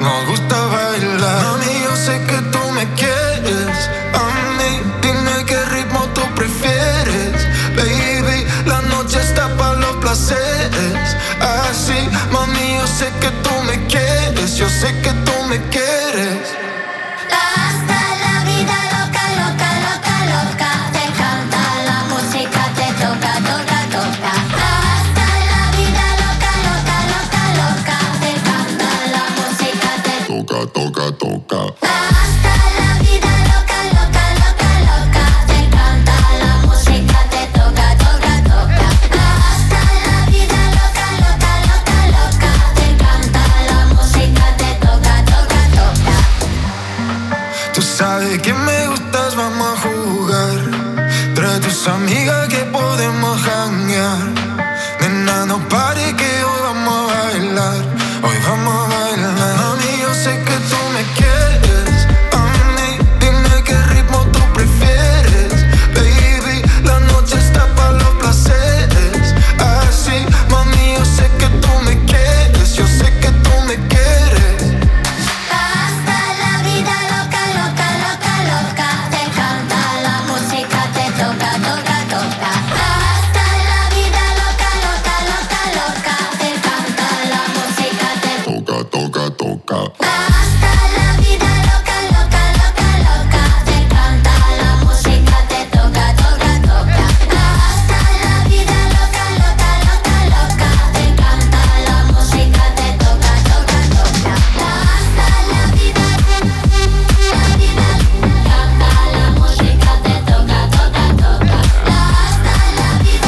Mami, yo sé que tú me quieres. A mí, dime qué ritmo tú prefieres. Baby, la noche está para los placeres. Así, mami, yo sé que tú me quieres. Yo sé que tú me quieres. Hasta la vida loca, loca, loca, loca. Te canta la música, te toca, toca, toca. Hasta la vida loca, loca, loca, loca. Te canta la música, te toca, toca, toca. Hasta la vida loca, loca, loca, loca. Te canta la música, te toca, toca, toca. Hasta la vida loca, loca, loca, loca. Te canta la música, te toca, toca, toca. Tú sabes que me gustas, vamos a jugar. Trae tus amigas que podemos janguear. Nena, no pare que hoy vamos a bailar. Hoy vamos a bailar. Mami, yo sé que tú me quieres. A mí, dime qué ritmo tú prefieres. Baby, la noche está para los placeres. Así, mami, yo sé que tú me quieres. Yo sé que tú me quieres. Hasta la vida loca, loca, loca, loca. Te canta la música, te toca, toca, toca. Hasta la vida loca, loca, loca, loca. Te canta la música, te toca, toca, toca. Hasta la vida loca, loca, loca, loca. Te canta la música, te toca, toca, toca. Hasta la vida loca, loca, loca, loca. Te canta la música, te toca, toca, toca. Hasta la vida, canta la música, te toca, toca, toca. Hasta la vida,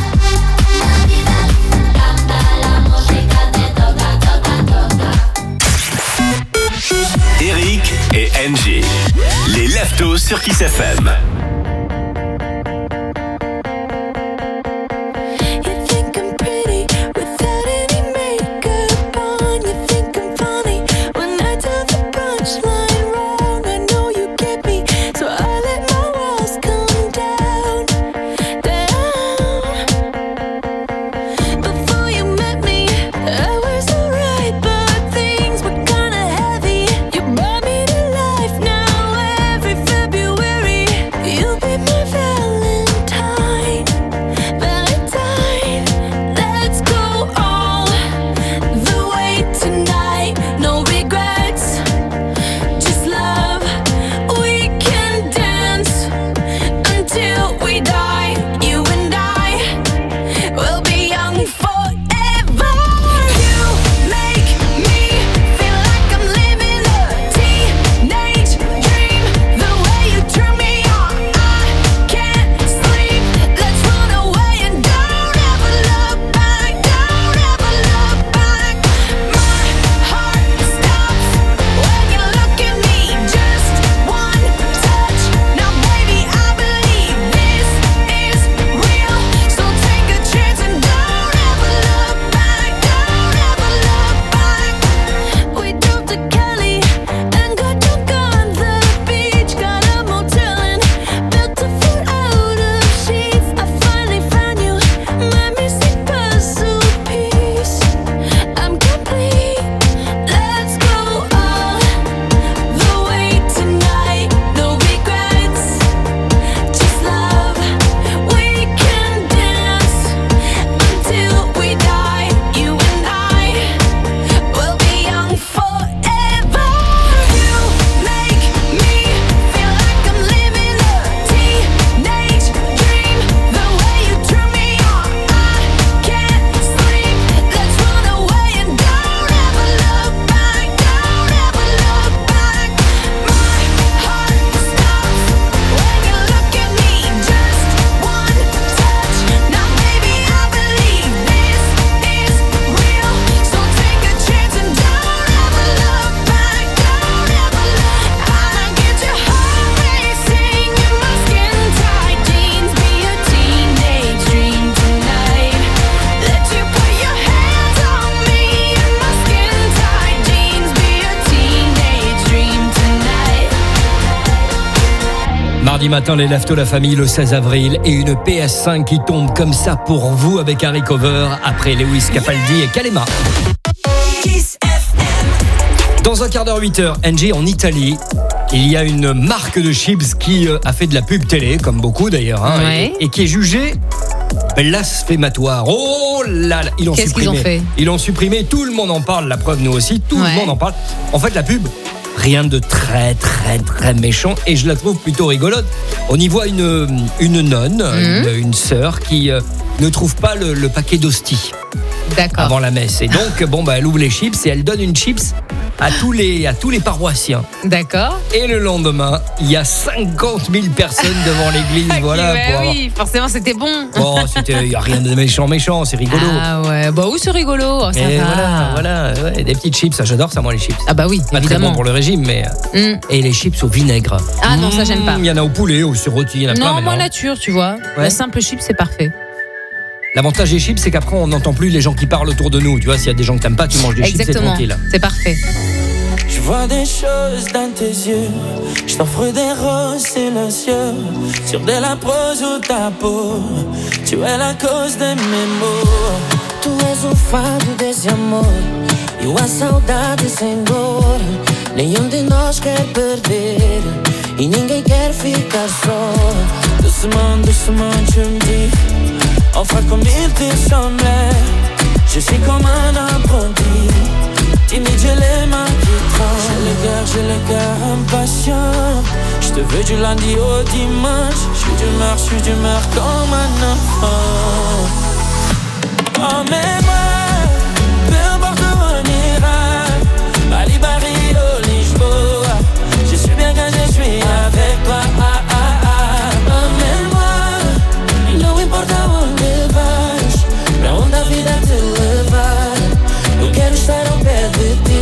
canta la música, te toca, toca, toca. Eric et Angie. Les Leftos sur Kiss FM. You brought me to life now every February. mardi matin, les Leftos, la famille, le 16 avril, et une PS5 qui tombe comme ça pour vous avec Harry Cover après Lewis Capaldi et Kalema. Dans un quart d'heure, 8h, NG en Italie. Il y a une marque de chips qui a fait de la pub télé, comme beaucoup d'ailleurs, et qui est jugée blasphématoire. Oh là là, ils l'ont Qu'est-ce supprimé. qu'ils ont fait ? Ils l'ont supprimé, tout le monde en parle, la preuve nous aussi, tout le monde en parle. En fait, la pub, rien de très très très méchant, et je la trouve plutôt rigolote. On y voit une nonne, une sœur qui ne trouve pas le paquet d'hosties. D'accord. Avant la messe. Et donc, elle ouvre les chips et elle donne une chips à tous les paroissiens. D'accord. Et le lendemain, il y a 50 000 personnes devant l'église. Voilà. Oui, forcément, c'était bon. Bon, il n'y a rien de méchant, c'est rigolo. Ah ouais, oui, c'est rigolo. Ça et va. voilà, des petites chips, j'adore ça, moi, les chips. Ah bah oui, pas évidemment. très bon pour le régime, mais. Et les chips au vinaigre. Ah non, ça, j'aime pas. Il y en a au poulet, au rôti, il y en a plein. Non, moi, nature, tu vois. La simple chip, c'est parfait. L'avantage des chips, c'est qu'après, on n'entend plus les gens qui parlent autour de nous. Tu vois, s'il y a des gens que t'aimes pas, tu manges des chips, c'est tranquille. C'est parfait. Je vois des choses dans tes yeux. Je t'offre des roses silencieux sur de la prose ou ta peau. Tu es la cause de mes maux. Tu és o fado desse amor e a saudade sem dor. Nenhum de nós quer perder e ninguém quer ficar só. Doucement, doucement, tu me dis enfin comme il te semblait. Je suis comme un apprenti, timide, j'ai les mains qui tremblent. J'ai le cœur impatient. Je te veux du lundi au dimanche. Je suis d'humeur comme un enfant. Emmène-moi, peu importe où on ira. Bali, Barrio, Lisboa. Je suis bien quand je suis avec toi. Emmène-moi, não importa onde vais, pra onde a vida te levar. Eu quero estar ao pé de ti.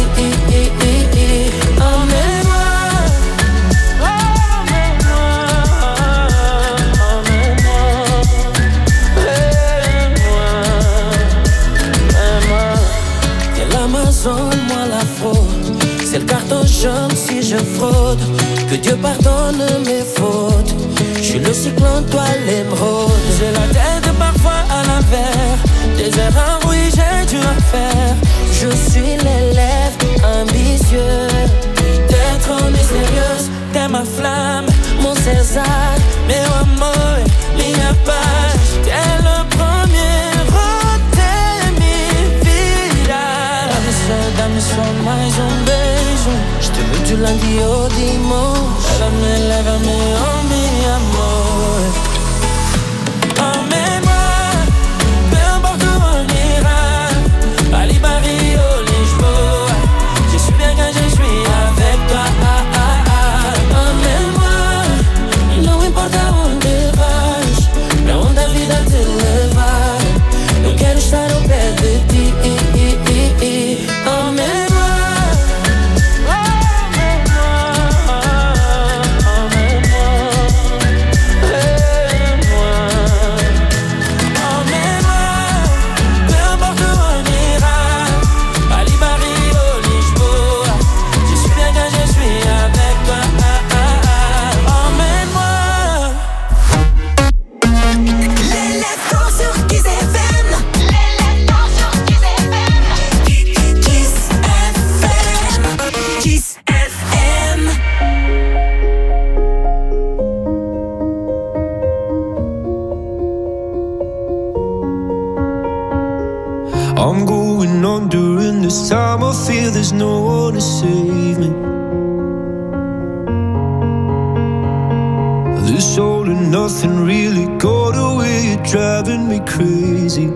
Moi la fraude, c'est le carton jaune si je fraude. Que Dieu pardonne mes fautes. Je suis le cyclone, toi l'émeraude. J'ai la tête parfois à l'envers. Des erreurs, oui j'ai dû en faire. Je suis l'élève ambitieux. T'es trop mystérieuse, t'es ma flamme, mon César, meu amor, minha paz. T'es le premier. Dá-me só mais beijo. Je te veux du lundi au dimanche. Lève-me, oh mi amor. Emmène-moi, peu importe où on ira. Bali, Barrio, Lisboa. Je suis bien quand je suis avec toi. Emmène-moi, não importa onde vais, pra onde a vida te levar. Eu quero estar ao pé de ti. I'm going on during this time. I feel there's no one to save me. This all and nothing really got away. You're driving me crazy.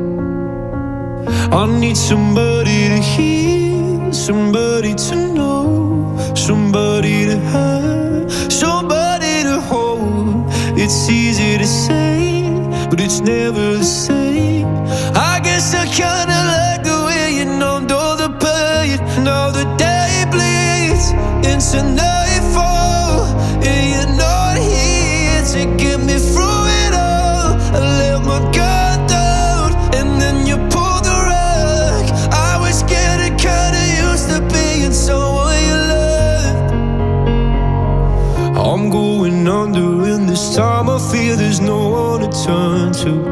I need somebody to hear, somebody to know, somebody to have, somebody to hold. It's easy to say, but it's never the same. I guess I kinda like the way you numbed all the pain. Now the day bleeds into nightfall, and you're not here to get me through it all. I let my guard down, and then you pulled the rug. I was getting kinda used to being someone you loved. I'm going under this time I feel there's no one to turn to.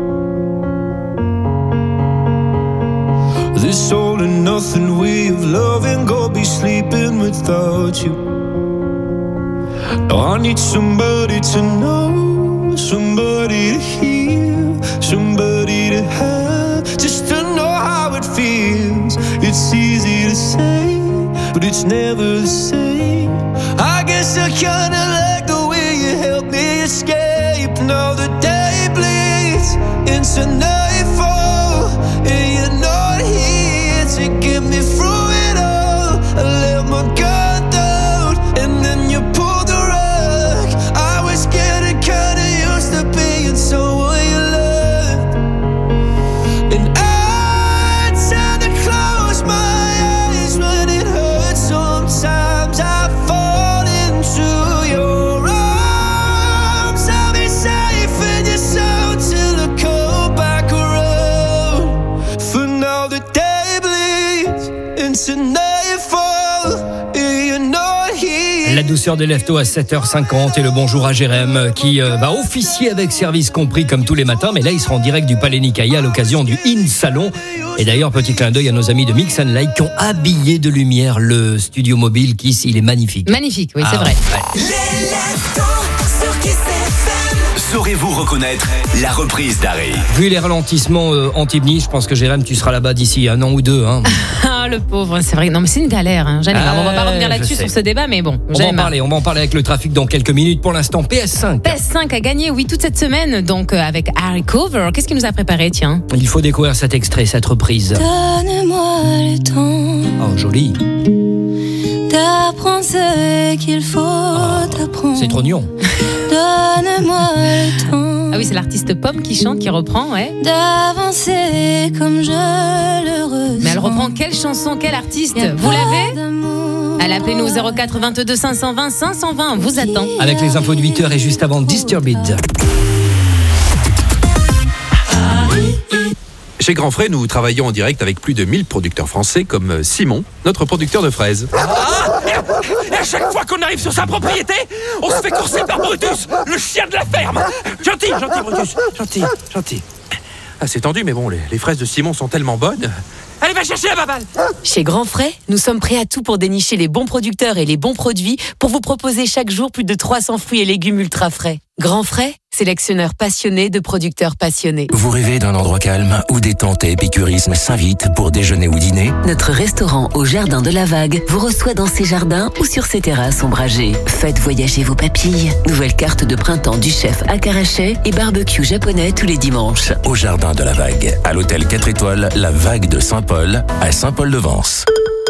This all and nothing way of loving, go be sleeping without you. Now I need somebody to know, somebody to hear, somebody to have, just to know how it feels. It's easy to say, but it's never the same. I guess I kinda like the way you help me escape. Now the day bleeds into nightfall, and you're not here to get me through it all. I let my guard down, and then you pulled the rug. I was getting kinda used to being someone you loved, and I tend to close my eyes when it hurts. Sometimes I fall into your arms. I'll be safe in your soul till I come back around. For now the day bleeds into nightfall, and you're not here. La douceur des leftos à 7h50 et le bonjour à Jérém qui va officier avec service compris comme tous les matins, mais là il sera en direct du Palais Nicaïa à l'occasion du In Salon. Et d'ailleurs, petit clin d'œil à nos amis de Mix & Light qui ont habillé de lumière le studio mobile Kiss, il est magnifique. Magnifique, oui, c'est vrai. Ouais. Saurez-vous reconnaître la reprise d'Harry? Vu les ralentissements Antibes-Nice, je pense que Jérém, tu seras là-bas d'ici 1 an ou 2. Hein. Ah, le pauvre, c'est vrai. Non, mais c'est une galère. Hein. On va pas revenir là-dessus sur ce débat, mais bon. On va en parler avec le trafic dans quelques minutes. Pour l'instant, PS5. PS5 a gagné, oui, toute cette semaine. Donc, avec Harry Cover. Qu'est-ce qu'il nous a préparé, tiens? Il faut découvrir cet extrait, cette reprise. Donne-moi le temps. Oh, joli. D'apprendre ce qu'il faut apprendre. C'est trognon. Donne-moi le temps. Ah oui, c'est l'artiste Pomme qui chante, qui reprend, ouais. D'avancer comme je le ressens. Mais elle reprend quelle chanson, quel artiste? Vous l'avez? Elle appelez-nous 04 22 520 520, on vous attend. Avec les infos de 8h et juste avant Disturbed. Chez Grand Frais, nous travaillons en direct avec plus de 1000 producteurs français comme Simon, notre producteur de fraises. Et à chaque fois qu'on arrive sur sa propriété, on se fait courser par Brutus, le chien de la ferme. Gentil, Brutus, gentil. Ah, c'est tendu, mais bon, les fraises de Simon sont tellement bonnes. Allez, va chercher la baballe. Chez Grand Frais, nous sommes prêts à tout pour dénicher les bons producteurs et les bons produits pour vous proposer chaque jour plus de 300 fruits et légumes ultra frais. Grand Frais, sélectionneur passionné de producteurs passionnés. Vous rêvez d'un endroit calme où détente et épicurisme s'invitent pour déjeuner ou dîner? Notre restaurant au Jardin de la Vague vous reçoit dans ses jardins ou sur ses terrasses ombragées. Faites voyager vos papilles. Nouvelle carte de printemps du chef Akaraché et barbecue japonais tous les dimanches. Au Jardin de la Vague, à l'hôtel 4 étoiles, la Vague de Saint-Paul, à Saint-Paul-de-Vence.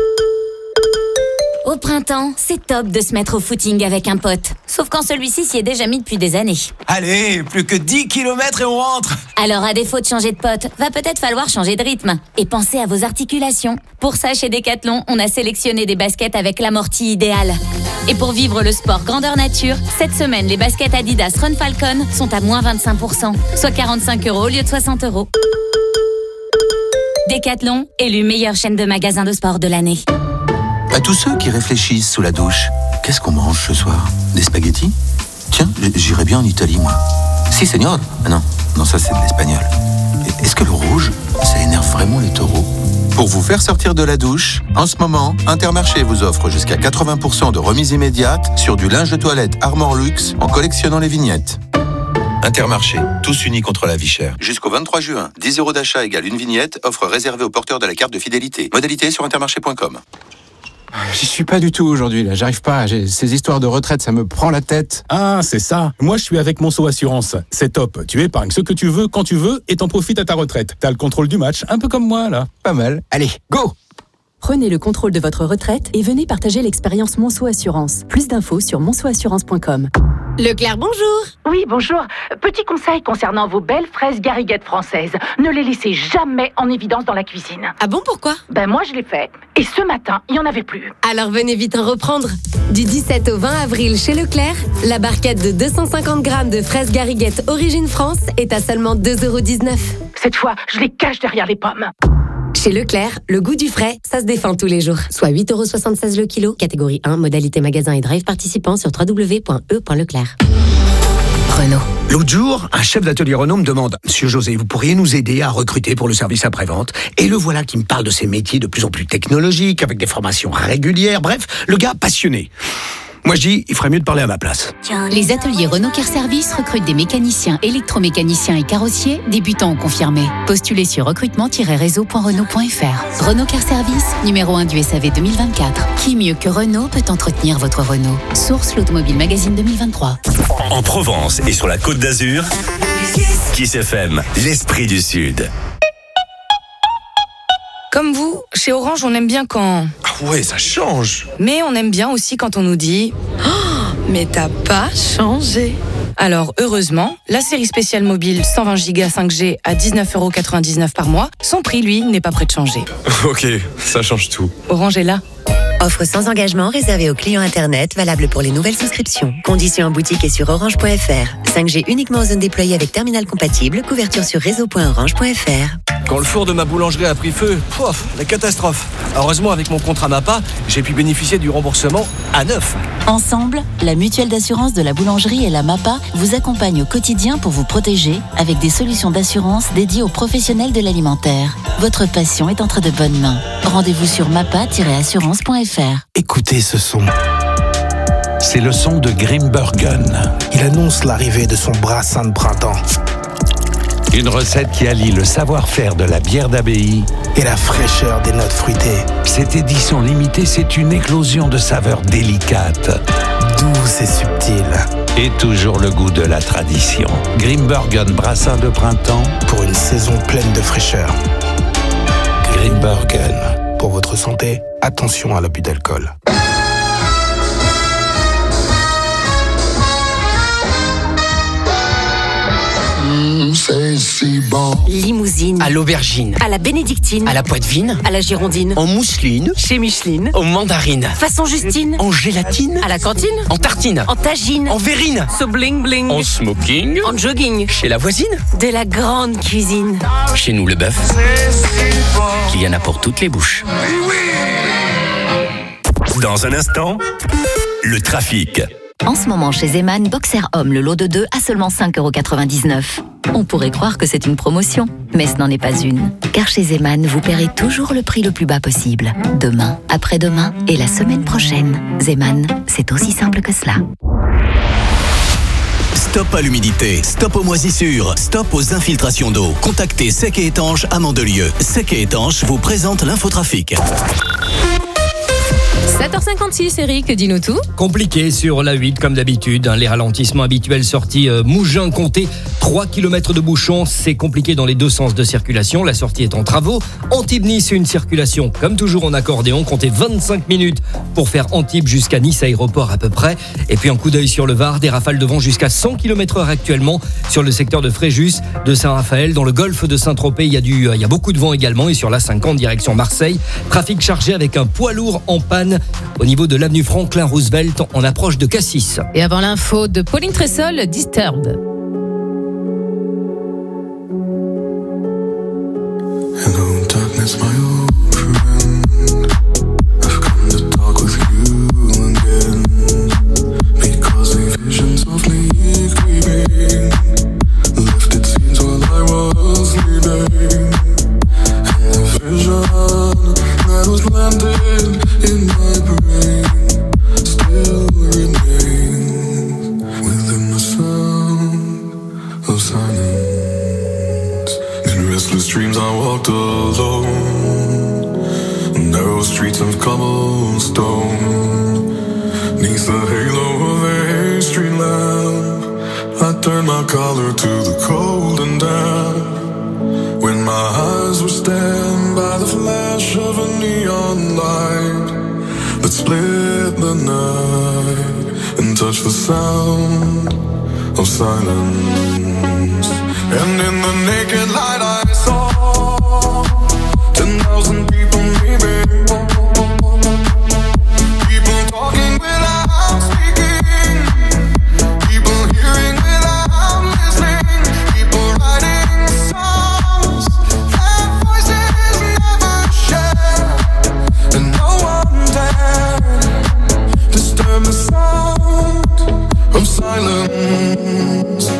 Au printemps, c'est top de se mettre au footing avec un pote. Sauf quand celui-ci s'y est déjà mis depuis des années. Allez, plus que 10 km et on rentre. Alors à défaut de changer de pote, va peut-être falloir changer de rythme. Et pensez à vos articulations. Pour ça, chez Decathlon, on a sélectionné des baskets avec l'amorti idéal. Et pour vivre le sport grandeur nature, cette semaine, les baskets Adidas Run Falcon sont à moins 25%, soit 45 € au lieu de 60 €. Decathlon, élu meilleure chaîne de magasins de sport de l'année. À tous ceux qui réfléchissent sous la douche, qu'est-ce qu'on mange ce soir? Des spaghettis? Tiens, j'irais bien en Italie, moi. Si, señor. Ah non, ça c'est de l'espagnol. Est-ce que le rouge, ça énerve vraiment les taureaux? Pour vous faire sortir de la douche, en ce moment, Intermarché vous offre jusqu'à 80% de remise immédiate sur du linge de toilette Armor Luxe en collectionnant les vignettes. Intermarché, tous unis contre la vie chère. Jusqu'au 23 juin, 10 € d'achat égale une vignette, offre réservée aux porteurs de la carte de fidélité. Modalité sur intermarché.com. J'y suis pas du tout aujourd'hui, là. J'arrive pas. Ces histoires de retraite, ça me prend la tête. Ah, c'est ça. Moi, je suis avec Monceau Assurance. C'est top. Tu épargnes ce que tu veux, quand tu veux, et t'en profites à ta retraite. T'as le contrôle du match, un peu comme moi, là. Pas mal. Allez, go! Prenez le contrôle de votre retraite et venez partager l'expérience Monceau Assurance. Plus d'infos sur monceauassurance.com. Leclerc, bonjour. Oui, bonjour. Petit conseil concernant vos belles fraises gariguettes françaises. Ne les laissez jamais en évidence dans la cuisine. Ah bon, pourquoi? Moi, je l'ai fait. Et ce matin, il n'y en avait plus. Alors venez vite en reprendre. Du 17 au 20 avril chez Leclerc, la barquette de 250 grammes de fraises gariguettes Origine France est à seulement 2,19 €. Cette fois, je les cache derrière les pommes. Chez Leclerc, le goût du frais, ça se défend tous les jours. Soit 8,76 € le kilo, catégorie 1, modalité magasin et drive participant sur www.e.leclerc. Renault. L'autre jour, un chef d'atelier Renault me demande « Monsieur José, vous pourriez nous aider à recruter pour le service après-vente ?» Et le voilà qui me parle de ces métiers de plus en plus technologiques, avec des formations régulières, bref, le gars passionné. Moi je dis, il ferait mieux de parler à ma place. Les ateliers Renault Car Service recrutent des mécaniciens, électromécaniciens et carrossiers, débutants ou confirmés. Postulez sur recrutement-réseau.renault.fr. Renault Car Service, numéro 1 du SAV 2024. Qui mieux que Renault peut entretenir votre Renault? Source l'Automobile Magazine 2023. En Provence et sur la Côte d'Azur, Kiss FM, l'esprit du Sud. Comme vous, chez Orange, on aime bien quand... Ah ouais, ça change. Mais on aime bien aussi quand on nous dit oh, mais t'as pas changé. Alors, heureusement, la série spéciale mobile 120 Go 5G à 19,99€ par mois, son prix, lui, n'est pas prêt de changer. Ok, ça change tout. Orange est là. Offre sans engagement réservée aux clients Internet, valable pour les nouvelles souscriptions. Conditions en boutique et sur orange.fr. 5G uniquement en zone déployée avec terminal compatible. Couverture sur réseau.orange.fr. Quand le four de ma boulangerie a pris feu, la catastrophe. Heureusement, avec mon contrat MAPA, j'ai pu bénéficier du remboursement à neuf. Ensemble, la mutuelle d'assurance de la boulangerie et la MAPA vous accompagnent au quotidien pour vous protéger avec des solutions d'assurance dédiées aux professionnels de l'alimentaire. Votre passion est entre de bonnes mains. Rendez-vous sur mapa-assurance.fr. Écoutez ce son. C'est le son de Grimbergen. Il annonce l'arrivée de son brassin de printemps. Une recette qui allie le savoir-faire de la bière d'abbaye et la fraîcheur des notes fruitées. Cette édition limitée, c'est une éclosion de saveurs délicates, douces et subtiles. Et toujours le goût de la tradition. Grimbergen brassin de printemps pour une saison pleine de fraîcheur. Grimbergen. Pour votre santé, attention à l'abus d'alcool. Limousine. À l'aubergine. À la bénédictine. À la poitevine. À la girondine. En mousseline. Chez Micheline. En mandarine. Façon Justine. En gélatine. À la cantine. En tartine. En tagine. En verrine. So bling bling. En smoking. En jogging. Chez la voisine. De la grande cuisine. Chez nous, le bœuf. Il y en a pour toutes les bouches. Dans un instant, le trafic. En ce moment, chez Zeman, Boxer Homme, le lot de 2 à seulement 5,99€. On pourrait croire que c'est une promotion, mais ce n'en est pas une. Car chez Zeman, vous paierez toujours le prix le plus bas possible. Demain, après-demain et la semaine prochaine. Zeman, c'est aussi simple que cela. Stop à l'humidité, stop aux moisissures, stop aux infiltrations d'eau. Contactez Sec et Étanche à Mandelieu. Sec et Étanche vous présente l'infotrafic. 7h56, Eric, dis-nous tout. Compliqué sur la 8 comme d'habitude. Les ralentissements habituels sortie Mougins-Comté. 3 km de bouchons, c'est compliqué dans les deux sens de circulation. La sortie est en travaux. Antibes-Nice, une circulation comme toujours en accordéon. Comptez 25 minutes pour faire Antibes jusqu'à Nice Aéroport à peu près. Et puis un coup d'œil sur le Var, des rafales de vent jusqu'à 100 km/h actuellement sur le secteur de Fréjus, de Saint-Raphaël. Dans le golfe de Saint-Tropez, il y a beaucoup de vent également. Et sur la 50 direction Marseille, trafic chargé avec un poids lourd en panne au niveau de l'avenue Franklin Roosevelt en approche de Cassis. Et avant l'info de Pauline Tressol, Disturbed. Hello, darkness, my old friend. I've come to talk with you again. Because a vision softly creeping left its scenes while I was sleeping. And the vision that was landed in my brain still remains within the sound of silence. In restless dreams I walked alone, narrow streets of cobblestone. Neath the halo of a street lamp, I turned my collar to the cold and damp. When my eyes were stabbed by the flash of a neon light that split the night and touched the sound of silence. And in the naked light I saw 10,000 people maybe. People talking without speaking. People hearing without listening. People writing songs that voices never share. And no one dared disturb the sound of silence.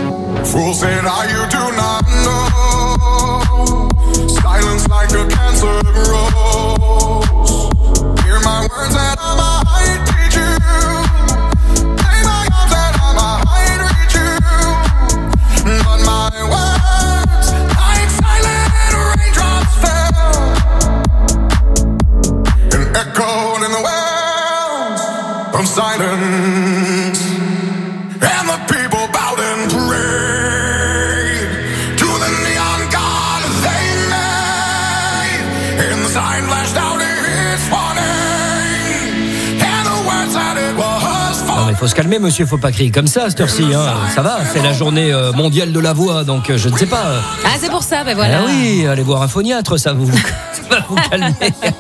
of silence. And the people bowed and prayed to the neon god they made. And the sign flashed out its warning. And the words that it was for. Non mais faut se calmer monsieur, faut pas crier comme ça à cette heure-ci, hein. Ça va, c'est la journée mondiale de la voix, donc je ne sais pas. Ah c'est pour ça, ben voilà. Ah oui, allez voir un phoniatre, ça va vous calmer.